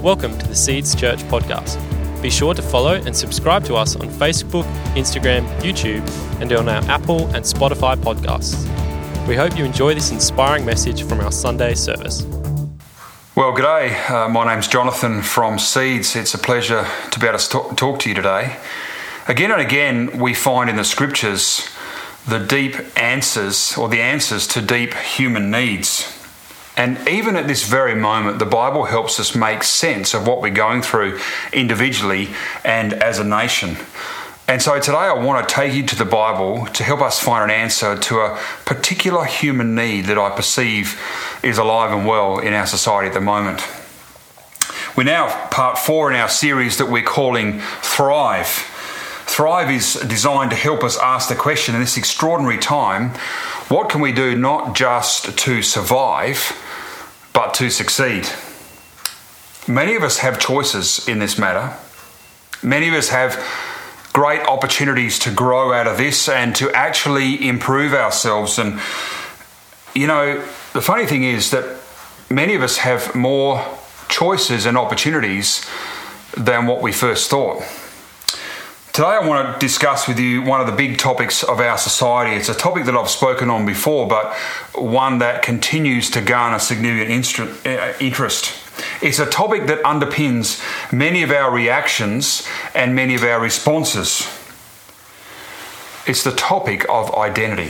Welcome to the Seeds Church podcast. Be sure to follow and subscribe to us on Facebook, Instagram, YouTube, and on our Apple and Spotify podcasts. We hope you enjoy this inspiring message from our Sunday service. Well, g'day. My name's Jonathan from Seeds. It's a pleasure to be able to talk to you today. Again and again, we find in the scriptures the deep answers, or the answers to deep human needs. And even at this very moment, the Bible helps us make sense of what we're going through individually and as a nation. And so today I want to take you to the Bible to help us find an answer to a particular human need that I perceive is alive and well in our society at the moment. We're now part 4 in our series that we're calling Thrive. Thrive is designed to help us ask the question in this extraordinary time, what can we do not just to survive, but to succeed? Many of us have choices in this matter. Many of us have great opportunities to grow out of this and to actually improve ourselves. And, you know, the funny thing is that many of us have more choices and opportunities than what we first thought. Today I want to discuss with you one of the big topics of our society. It's a topic that I've spoken on before, but one that continues to garner significant interest. It's a topic that underpins many of our reactions and many of our responses. It's the topic of identity.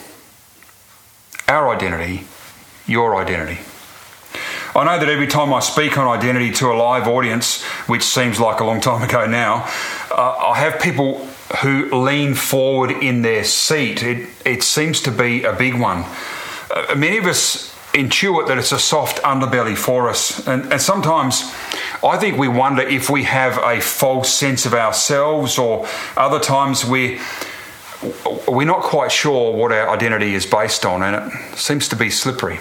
Our identity, your identity. I know that every time I speak on identity to a live audience, which seems like a long time ago now, I have people who lean forward in their seat. It seems to be a big one. Many of us intuit that it's a soft underbelly for us. And sometimes I think we wonder if we have a false sense of ourselves, or other times we're not quite sure what our identity is based on, and it seems to be slippery.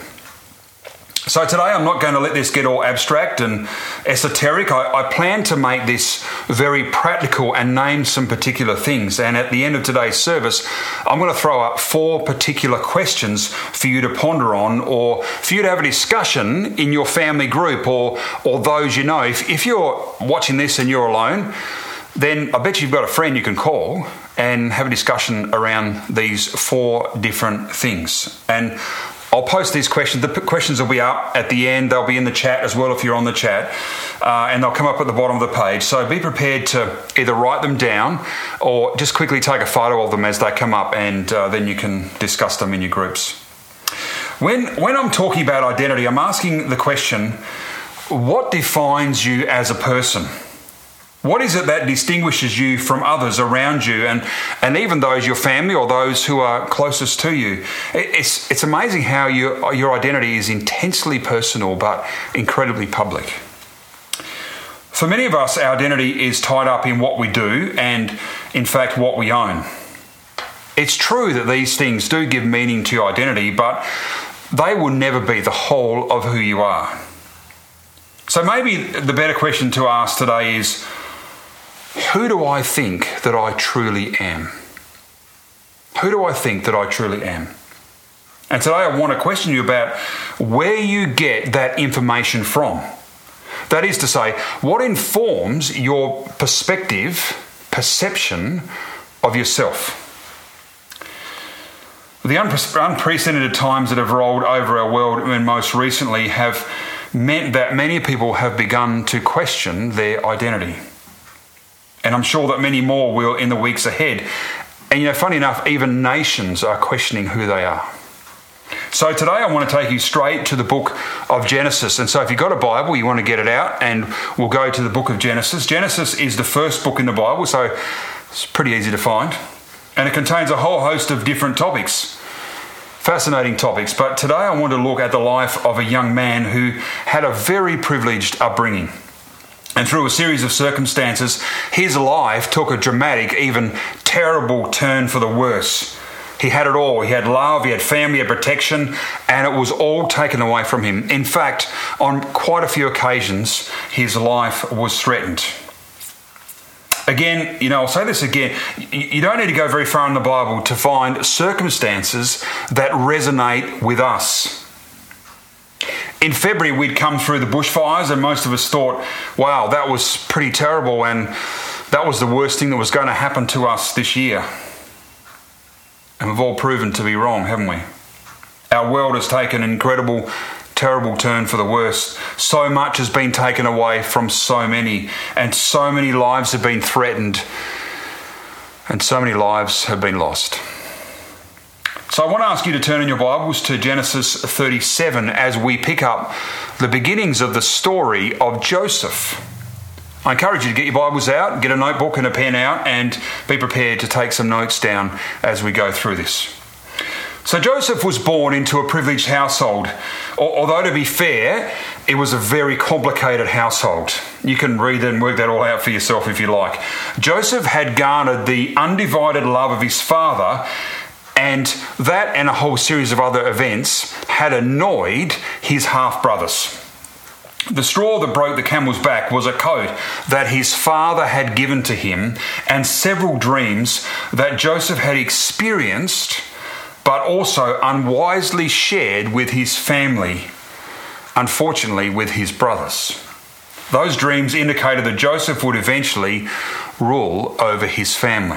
So today I'm not going to let this get all abstract and esoteric. I plan to make this very practical and name some particular things. And at the end of today's service, I'm going to throw up 4 particular questions for you to ponder on, or for you to have a discussion in your family group or those you know. If you're watching this and you're alone, then I bet you've got a friend you can call and have a discussion around these 4 different things. And I'll post these questions. The questions will be up at the end. They'll be in the chat as well if you're on the chat. And they'll come up at the bottom of the page. So be prepared to either write them down or just quickly take a photo of them as they come up, and then you can discuss them in your groups. When I'm talking about identity, I'm asking the question, what defines you as a person? What is it that distinguishes you from others around you, and even those, your family or those who are closest to you? It's amazing how your identity is intensely personal but incredibly public. For many of us, our identity is tied up in what we do and, in fact, what we own. It's true that these things do give meaning to your identity, but they will never be the whole of who you are. So maybe the better question to ask today is, who do I think that I truly am? Who do I think that I truly am? And today I want to question you about where you get that information from. That is to say, what informs your perception of yourself? The unprecedented times that have rolled over our world, and most recently, have meant that many people have begun to question their identity. And I'm sure that many more will in the weeks ahead. And you know, funny enough, even nations are questioning who they are. So today I want to take you straight to the book of Genesis. And so if you've got a Bible, you want to get it out, and we'll go to the book of Genesis. Genesis is the first book in the Bible, so it's pretty easy to find. And it contains a whole host of different topics. Fascinating topics. But today I want to look at the life of a young man who had a very privileged upbringing. And through a series of circumstances, his life took a dramatic, even terrible turn for the worse. He had it all. He had love, he had family, he had protection, and it was all taken away from him. In fact, on quite a few occasions, his life was threatened. Again, I'll say this again, you don't need to go very far in the Bible to find circumstances that resonate with us. In February, we'd come through the bushfires, and most of us thought, wow, that was pretty terrible, and that was the worst thing that was going to happen to us this year. And we've all proven to be wrong, haven't we? Our world has taken an incredible, terrible turn for the worse. So much has been taken away from so many, and so many lives have been threatened, and so many lives have been lost. So I want to ask you to turn in your Bibles to Genesis 37 as we pick up the beginnings of the story of Joseph. I encourage you to get your Bibles out, get a notebook and a pen out, and be prepared to take some notes down as we go through this. So Joseph was born into a privileged household, although to be fair, it was a very complicated household. You can read and work that all out for yourself if you like. Joseph had garnered the undivided love of his father, and that and a whole series of other events had annoyed his half-brothers. The straw that broke the camel's back was a coat that his father had given to him, and several dreams that Joseph had experienced but also unwisely shared with his family, unfortunately with his brothers. Those dreams indicated that Joseph would eventually rule over his family.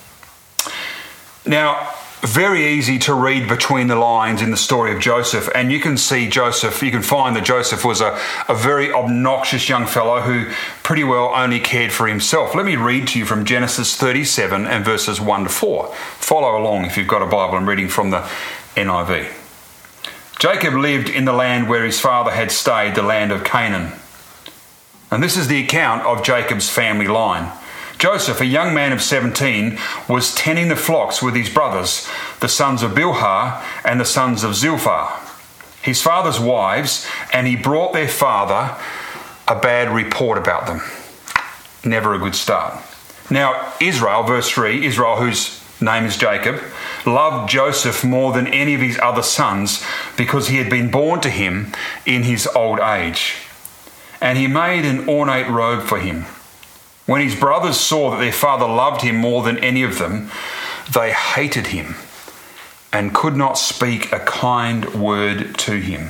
Now, very easy to read between the lines in the story of Joseph, and you can find that Joseph was a very obnoxious young fellow who pretty well only cared for himself. Let me read to you from Genesis 37 and verses 1 to 4. Follow along if you've got a Bible. I'm reading from the NIV. Jacob lived in the land where his father had stayed, the land of Canaan. And this is the account of Jacob's family line. Joseph, a young man of 17, was tending the flocks with his brothers, the sons of Bilhah and the sons of Zilpah, his father's wives, and he brought their father a bad report about them. Never a good start. Now, Israel, verse 3, Israel, whose name is Jacob, loved Joseph more than any of his other sons because he had been born to him in his old age. And he made an ornate robe for him. When his brothers saw that their father loved him more than any of them, they hated him and could not speak a kind word to him.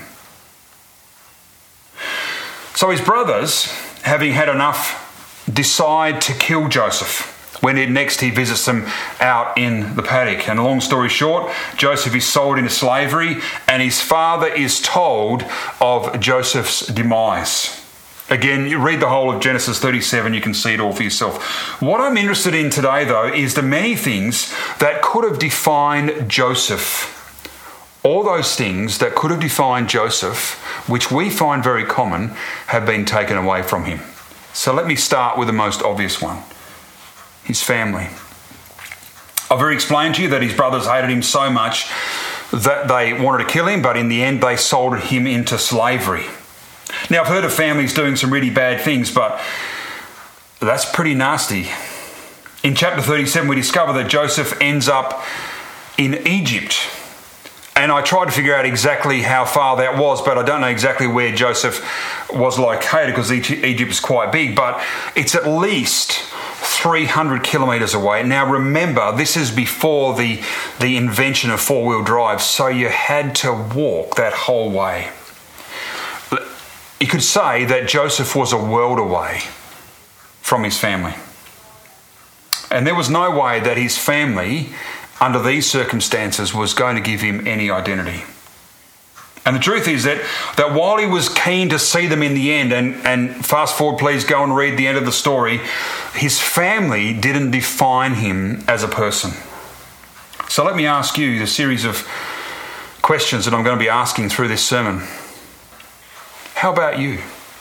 So his brothers, having had enough, decide to kill Joseph when next he visits them out in the paddock. And long story short, Joseph is sold into slavery, and his father is told of Joseph's demise. Again, you read the whole of Genesis 37, you can see it all for yourself. What I'm interested in today, though, is the many things that could have defined Joseph. All those things that could have defined Joseph, which we find very common, have been taken away from him. So let me start with the most obvious one, his family. I've already explained to you that his brothers hated him so much that they wanted to kill him, but in the end they sold him into slavery. Now, I've heard of families doing some really bad things, but that's pretty nasty. In chapter 37, we discover that Joseph ends up in Egypt. And I tried to figure out exactly how far that was, but I don't know exactly where Joseph was located because Egypt is quite big, but it's at least 300 kilometres away. Now, remember, this is before the invention of four-wheel drive, so you had to walk that whole way. You could say that Joseph was a world away from his family. And there was no way that his family, under these circumstances, was going to give him any identity. And the truth is that while he was keen to see them in the end, and fast forward, please go and read the end of the story, his family didn't define him as a person. So let me ask you the series of questions that I'm going to be asking through this sermon. How about you?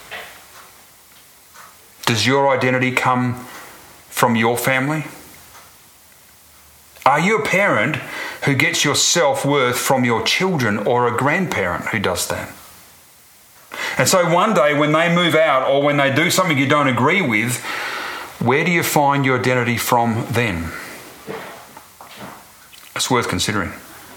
Does your identity come from your family? Are you a parent who gets your self-worth from your children, or a grandparent who does that? And so one day when they move out or when they do something you don't agree with, where do you find your identity from then? It's worth considering.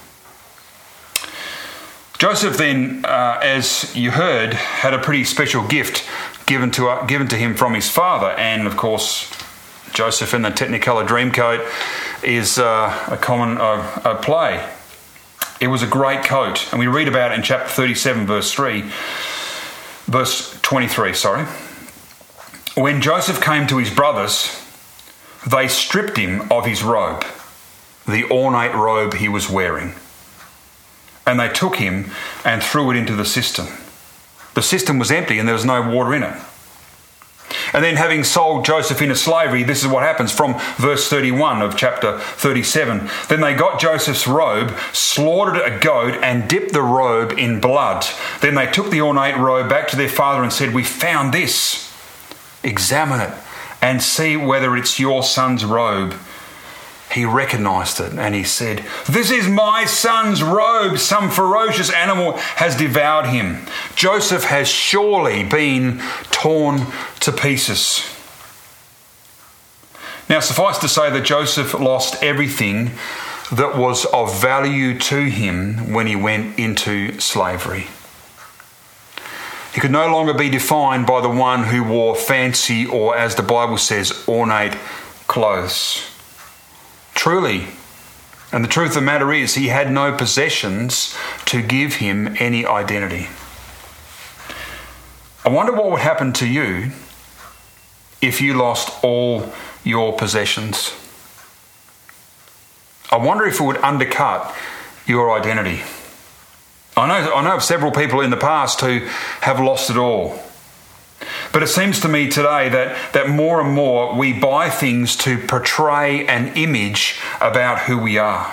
Joseph then, as you heard, had a pretty special gift given to him from his father. And of course, Joseph in the Technicolor Dreamcoat is a common play. It was a great coat. And we read about it in chapter 37, verse 23. When Joseph came to his brothers, they stripped him of his robe, the ornate robe he was wearing. And they took him and threw it into the cistern. The cistern was empty and there was no water in it. And then, having sold Joseph into slavery, this is what happens from verse 31 of chapter 37. Then they got Joseph's robe, slaughtered a goat, and dipped the robe in blood. Then they took the ornate robe back to their father and said, "We found this. Examine it and see whether it's your son's robe." He recognised it and he said, "This is my son's robe. Some ferocious animal has devoured him. Joseph has surely been torn to pieces." Now, suffice to say that Joseph lost everything that was of value to him when he went into slavery. He could no longer be defined by the one who wore fancy, or as the Bible says, ornate clothes. Truly, and the truth of the matter is, he had no possessions to give him any identity. I wonder what would happen to you if you lost all your possessions. I wonder if it would undercut your identity. I know of several people in the past who have lost it all. But it seems to me today that more and more we buy things to portray an image about who we are.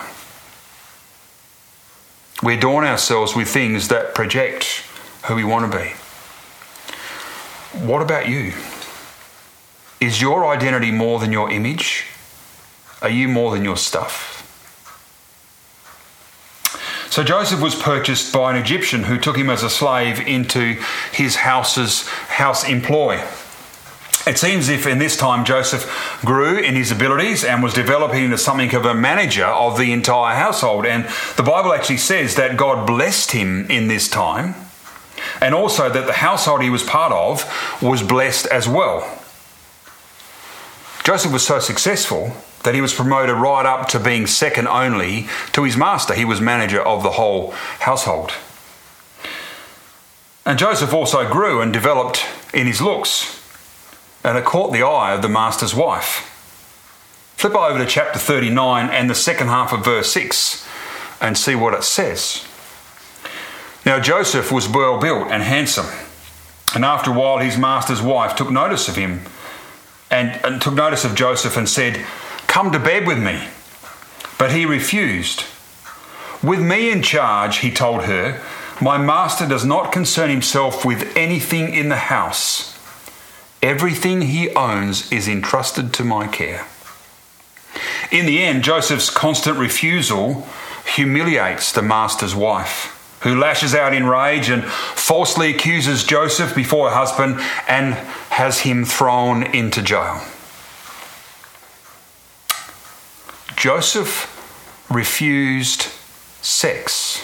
We adorn ourselves with things that project who we want to be. What about you? Is your identity more than your image? Are you more than your stuff? So Joseph was purchased by an Egyptian who took him as a slave into his house employ. It seems if in this time Joseph grew in his abilities and was developing into something of a manager of the entire household. And the Bible actually says that God blessed him in this time, and also that the household he was part of was blessed as well. Joseph was so successful that he was promoted right up to being second only to his master. He was manager of the whole household. And Joseph also grew and developed in his looks, and it caught the eye of the master's wife. Flip over to chapter 39 and the second half of verse 6 and see what it says. Now Joseph was well built and handsome, and after a while his master's wife took notice of him and took notice of Joseph and said, "Come to bed with me." But he refused. "With me in charge," he told her, "my master does not concern himself with anything in the house. Everything he owns is entrusted to my care." In the end, Joseph's constant refusal humiliates the master's wife, who lashes out in rage and falsely accuses Joseph before her husband and has him thrown into jail. Joseph refused sex.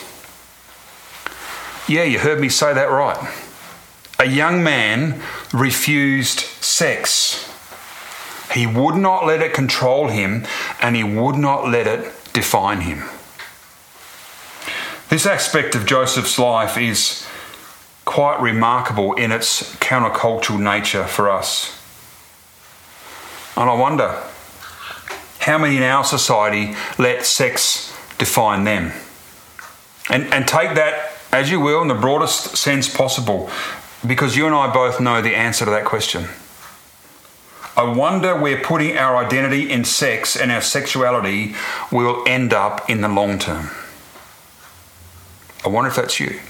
Yeah, you heard me say that right. A young man refused sex. He would not let it control him, and he would not let it define him. This aspect of Joseph's life is quite remarkable in its countercultural nature for us. And I wonder, how many in our society let sex define them? And take that, as you will, in the broadest sense possible, because you and I both know the answer to that question. I wonder where putting our identity in sex and our sexuality will end up in the long term. I wonder if that's you.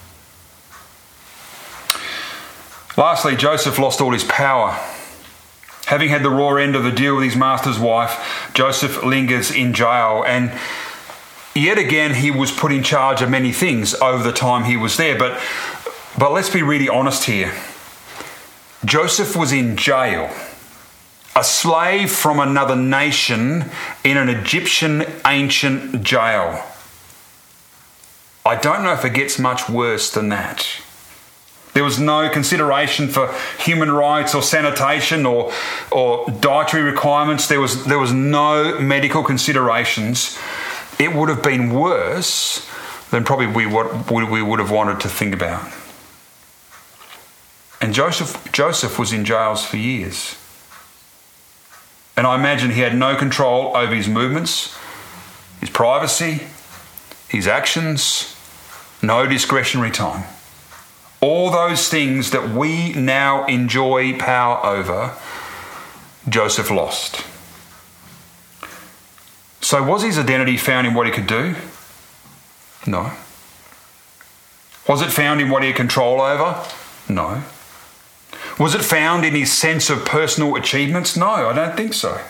Lastly, Joseph lost all his power. Having had the raw end of the deal with his master's wife, Joseph lingers in jail, and yet again he was put in charge of many things over the time he was there. But let's be really honest here. Joseph was in jail, a slave from another nation in an Egyptian ancient jail. I don't know if it gets much worse than that. There was no consideration for human rights or sanitation or dietary requirements. There was no medical considerations. It would have been worse than probably we would have wanted to think about. And Joseph was in jails for years. And I imagine he had no control over his movements, his privacy, his actions, no discretionary time. All those things that we now enjoy power over, Joseph lost. So was his identity found in what he could do? No. Was it found in what he had control over? No. Was it found in his sense of personal achievements? No, I don't think so.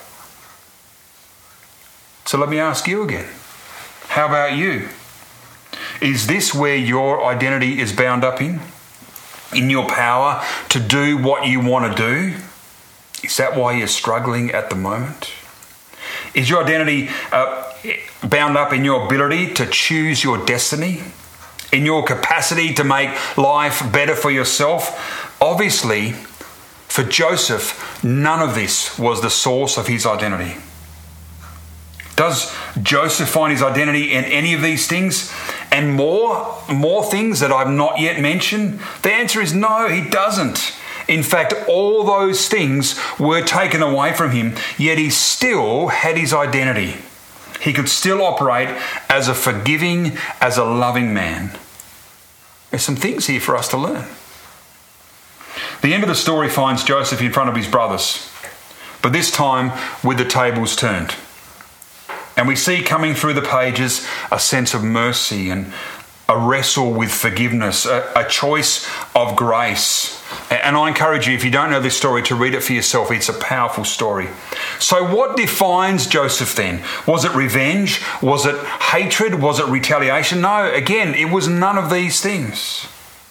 So let me ask you again. How about you? Is this where your identity is bound up in? In your power to do what you want to do? Is that why you're struggling at the moment? Is your identity bound up in your ability to choose your destiny? In your capacity to make life better for yourself? Obviously, for Joseph, none of this was the source of his identity. Does Joseph find his identity in any of these things and more things that I've not yet mentioned? The answer is no, he doesn't. In fact, all those things were taken away from him, yet he still had his identity. He could still operate as a forgiving, as a loving man. There's some things here for us to learn. The end of the story finds Joseph in front of his brothers, but this time with the tables turned. And we see coming through the pages a sense of mercy and a wrestle with forgiveness, a choice of grace. And I encourage you, if you don't know this story, to read it for yourself. It's a powerful story. So what defines Joseph then? Was it revenge? Was it hatred? Was it retaliation? No, again, it was none of these things.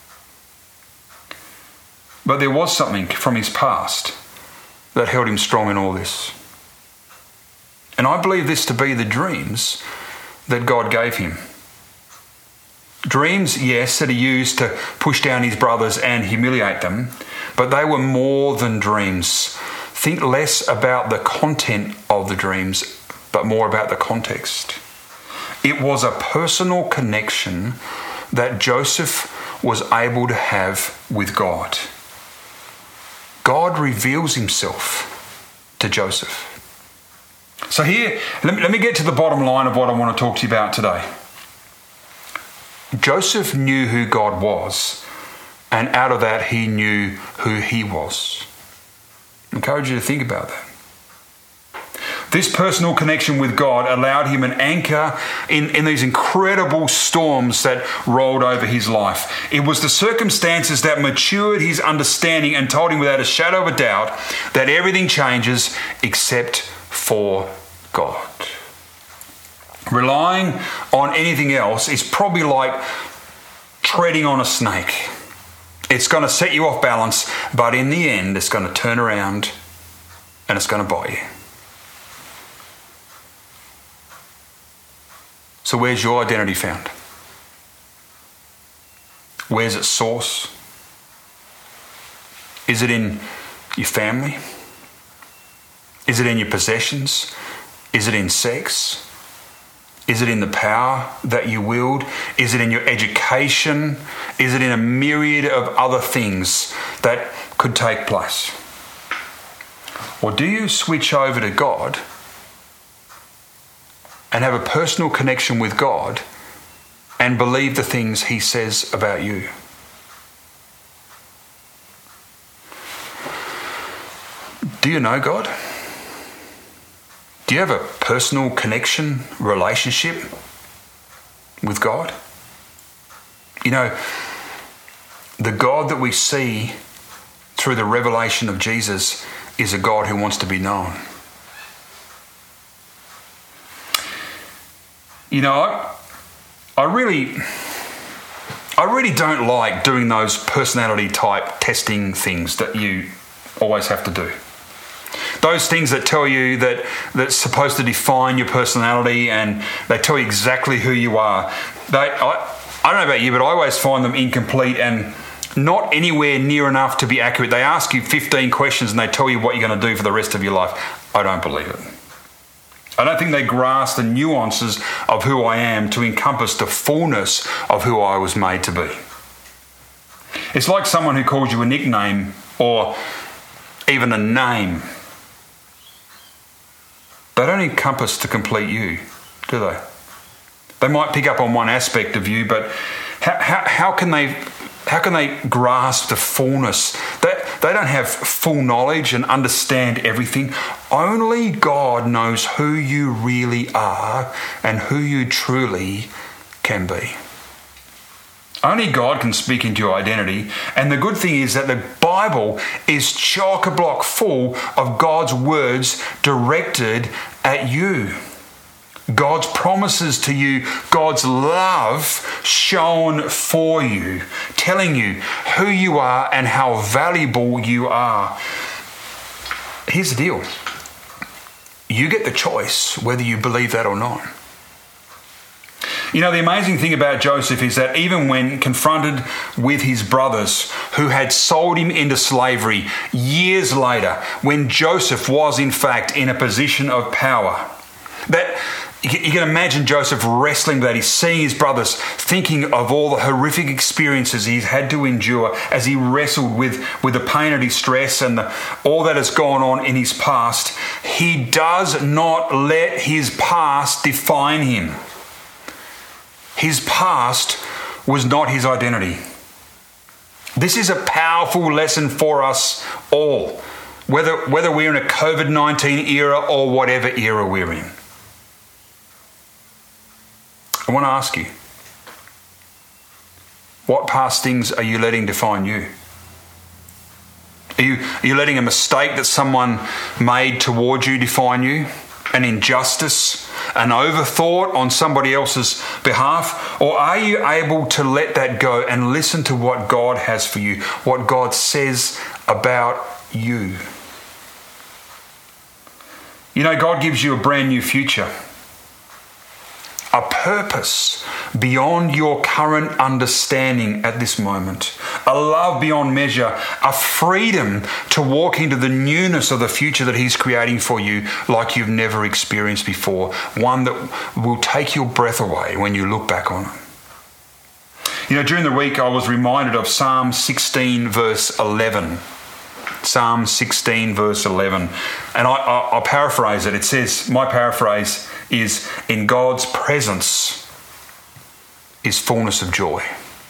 But there was something from his past that held him strong in all this. And I believe this to be the dreams that God gave him. Dreams, yes, that he used to push down his brothers and humiliate them, but they were more than dreams. Think less about the content of the dreams, but more about the context. It was a personal connection that Joseph was able to have with God. God reveals himself to Joseph. So here, let me get to the bottom line of what I want to talk to you about today. Joseph knew who God was, and out of that he knew who he was. I encourage you to think about that. This personal connection with God allowed him an anchor in these incredible storms that rolled over his life. It was the circumstances that matured his understanding and told him without a shadow of a doubt that everything changes except for God. Relying on anything else is probably like treading on a snake. It's going to set you off balance, but in the end, it's going to turn around and it's going to bite you. So where's your identity found? Where's its source? Is it in your family? Is it in your possessions? Is it in sex? Is it in the power that you wield? Is it in your education? Is it in a myriad of other things that could take place? Or do you switch over to God and have a personal connection with God and believe the things he says about you? Do you know God? Do you have a personal connection, relationship with God? You know, the God that we see through the revelation of Jesus is a God who wants to be known. You know, I really don't like doing those personality type testing things that you always have to do. Those things that tell you that's supposed to define your personality and they tell you exactly who you are. I don't know about you, but I always find them incomplete and not anywhere near enough to be accurate. They ask you 15 questions and they tell you what you're going to do for the rest of your life. I don't believe it. I don't think they grasp the nuances of who I am to encompass the fullness of who I was made to be. It's like someone who calls you a nickname or even a name. They don't encompass to complete you, do they? They might pick up on one aspect of you, but how can they grasp the fullness? They don't have full knowledge and understand everything. Only God knows who you really are and who you truly can be. Only God can speak into your identity. And the good thing is that the Bible is chock-a-block full of God's words directed at you. God's promises to you, God's love shown for you, telling you who you are and how valuable you are. Here's the deal. You get the choice whether you believe that or not. You know, the amazing thing about Joseph is that even when confronted with his brothers who had sold him into slavery years later, when Joseph was in fact in a position of power, that you can imagine Joseph wrestling with that. He's seeing his brothers, thinking of all the horrific experiences he's had to endure as he wrestled with the pain and distress and all that has gone on in his past. He does not let his past define him. His past was not his identity. This is a powerful lesson for us all, whether we're in a COVID-19 era or whatever era we're in. I want to ask you, what past things are you letting define you? Are you letting a mistake that someone made towards you define you? An injustice, an overthought on somebody else's behalf? Or are you able to let that go and listen to what God has for you, what God says about you? You know, God gives you a brand new future, a purpose beyond your current understanding at this moment, a love beyond measure, a freedom to walk into the newness of the future that He's creating for you like you've never experienced before, one that will take your breath away when you look back on it. You know, during the week I was reminded of Psalm 16 verse 11. Psalm 16 verse 11. And I'll paraphrase it. It says, my paraphrase is, in God's presence is fullness of joy.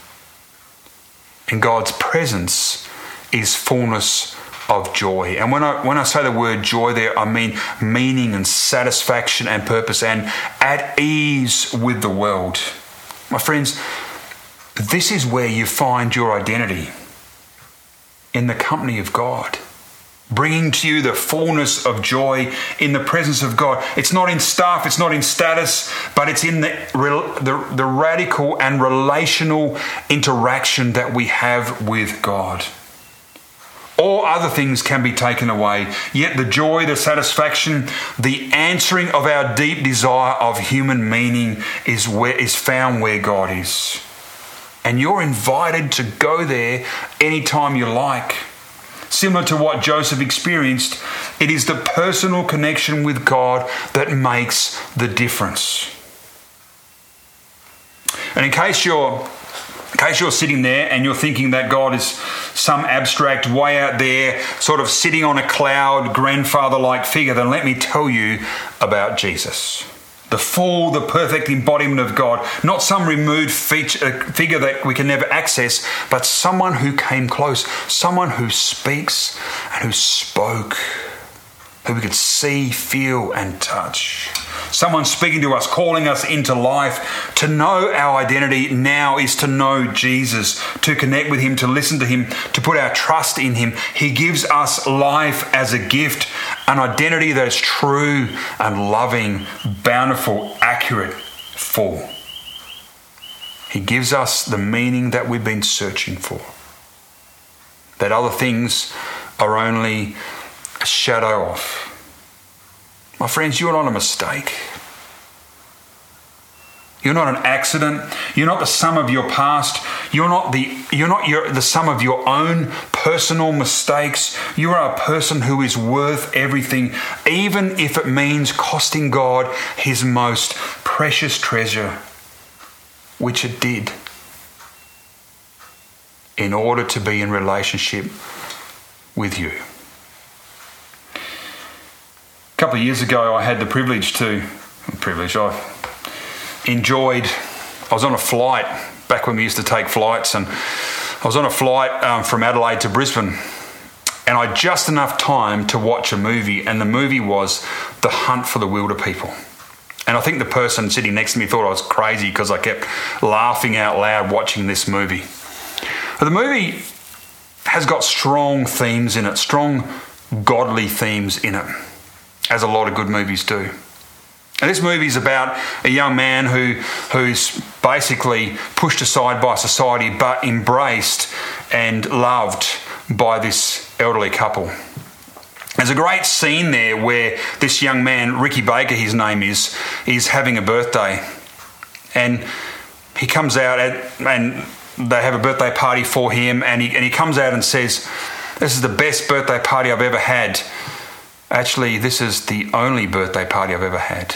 In God's presence is fullness of joy. And when I say the word joy there, I mean meaning and satisfaction and purpose and at ease with the world. My friends, this is where you find your identity, in the company of God, bringing to you the fullness of joy in the presence of God. It's not in stuff, it's not in status, but it's in the radical and relational interaction that we have with God. All other things can be taken away, yet the joy, the satisfaction, the answering of our deep desire of human meaning is found where God is. And you're invited to go there anytime you like. Similar to what Joseph experienced, it is the personal connection with God that makes the difference. And in case you're sitting there and you're thinking that God is some abstract way out there, sort of sitting on a cloud, grandfather-like figure, then let me tell you about Jesus. The perfect embodiment of God. Not some removed figure that we can never access, but someone who came close. Someone who speaks and who spoke, who we could see, feel and touch. Someone speaking to us, calling us into life. To know our identity now is to know Jesus, to connect with Him, to listen to Him, to put our trust in Him. He gives us life as a gift, an identity that is true and loving, bountiful, accurate, full. He gives us the meaning that we've been searching for, that other things are only a shadow of. My friends, you're not a mistake. You're not an accident. You're not the sum of your past. You're not the sum of your own personal mistakes. You are a person who is worth everything, even if it means costing God his most precious treasure, which it did, in order to be in relationship with you. A couple of years ago, I had the I was on a flight back when we used to take flights, and I was on a flight from Adelaide to Brisbane, and I had just enough time to watch a movie, and the movie was The Hunt for the Wilder People. And I think the person sitting next to me thought I was crazy because I kept laughing out loud watching this movie. But the movie has got strong themes in it, strong godly themes in it, as a lot of good movies do. And this movie is about a young man who's basically pushed aside by society but embraced and loved by this elderly couple. There's a great scene there where this young man, Ricky Baker his name is having a birthday. And he comes out and they have a birthday party for him, and he comes out and says, "This is the best birthday party I've ever had. Actually, this is the only birthday party I've ever had."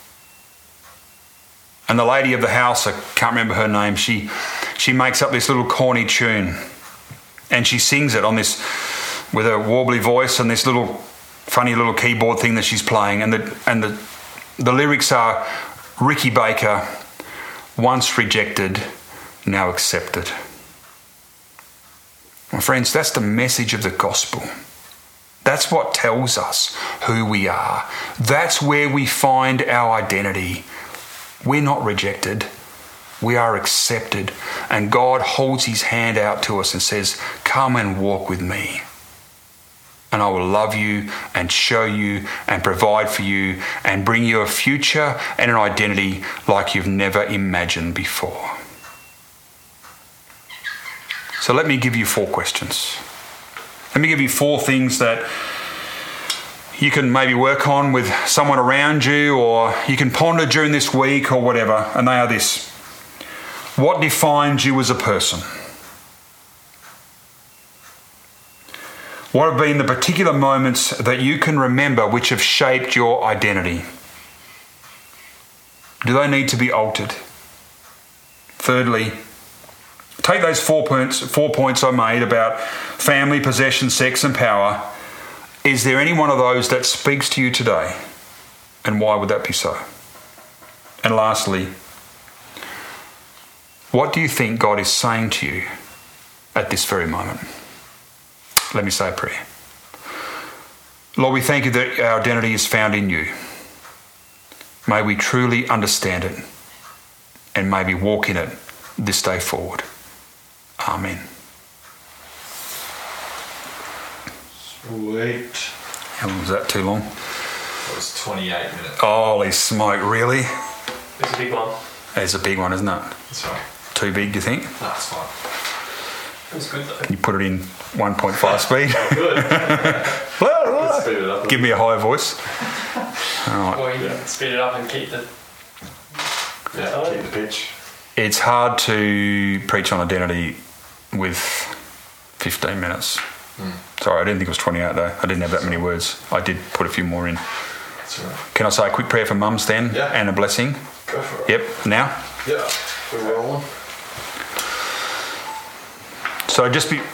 And the lady of the house, I can't remember her name, she makes up this little corny tune, and she sings it on this with a warbly voice and this little funny little keyboard thing that she's playing, and the lyrics are, "Ricky Baker, once rejected, now accepted." My friends, that's the message of the gospel. That's what tells us who we are. That's where we find our identity. We're not rejected. We are accepted. And God holds his hand out to us and says, "Come and walk with me. And I will love you and show you and provide for you and bring you a future and an identity like you've never imagined before." So let me give you 4 questions. Let me give you 4 things that you can maybe work on with someone around you, or you can ponder during this week or whatever. And they are this. What defines you as a person? What have been the particular moments that you can remember which have shaped your identity? Do they need to be altered? Thirdly, take those 4 points I made about family, possession, sex and power. Is there any one of those that speaks to you today? And why would that be so? And lastly, what do you think God is saying to you at this very moment? Let me say a prayer. Lord, we thank you that our identity is found in you. May we truly understand it, and may we walk in it this day forward. Amen. Sweet. How long was that? Too long? It was 28 minutes. Holy smoke, really? It's a big one. It's a big one, isn't it? That's right. Too big, do you think? That's fine. It was good though. You put it in 1.5 speed? Good. Let's speed it up. Give me a higher voice. All right. Or you can speed it up and keep the... Yeah, keep the pitch. It's hard to preach on identity with 15 minutes. Sorry, I didn't think it was 28 though. I didn't have that many words. I did put a few more in. That's all right. Can I say a quick prayer for mums then? Yeah. And a blessing? Go for it. Yep, now? Yeah, we're rolling. So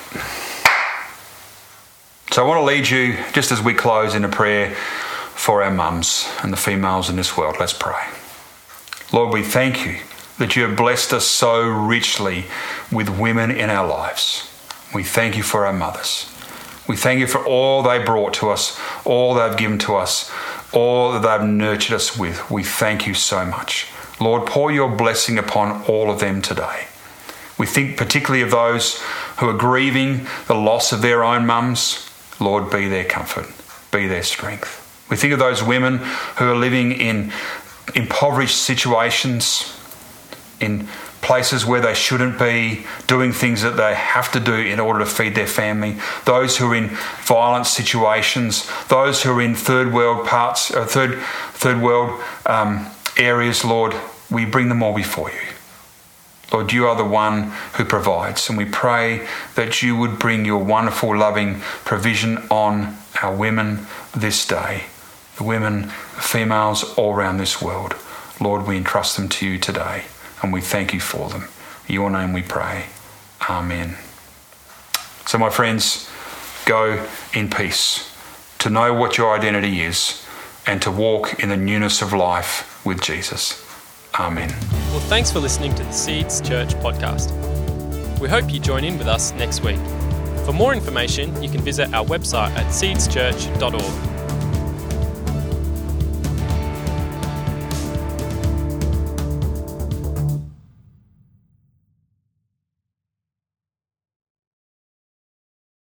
I want to lead you, just as we close, in a prayer for our mums and the females in this world. Let's pray. Lord, we thank you that you have blessed us so richly with women in our lives. We thank you for our mothers. We thank you for all they brought to us, all they've given to us, all that they've nurtured us with. We thank you so much. Lord, pour your blessing upon all of them today. We think particularly of those who are grieving the loss of their own mums. Lord, be their comfort, be their strength. We think of those women who are living in impoverished situations, in places where they shouldn't be, doing things that they have to do in order to feed their family, those who are in violent situations, those who are in third world areas, Lord. we bring them all before you. Lord, you are the one who provides, and we pray that you would bring your wonderful, loving provision on our women this day, the women, females all around this world. Lord, we entrust them to you today, and we thank you for them. In your name we pray. Amen. So, my friends, go in peace to know what your identity is and to walk in the newness of life with Jesus. Amen. Well, thanks for listening to the Seeds Church podcast. We hope you join in with us next week. For more information, you can visit our website at seedschurch.org.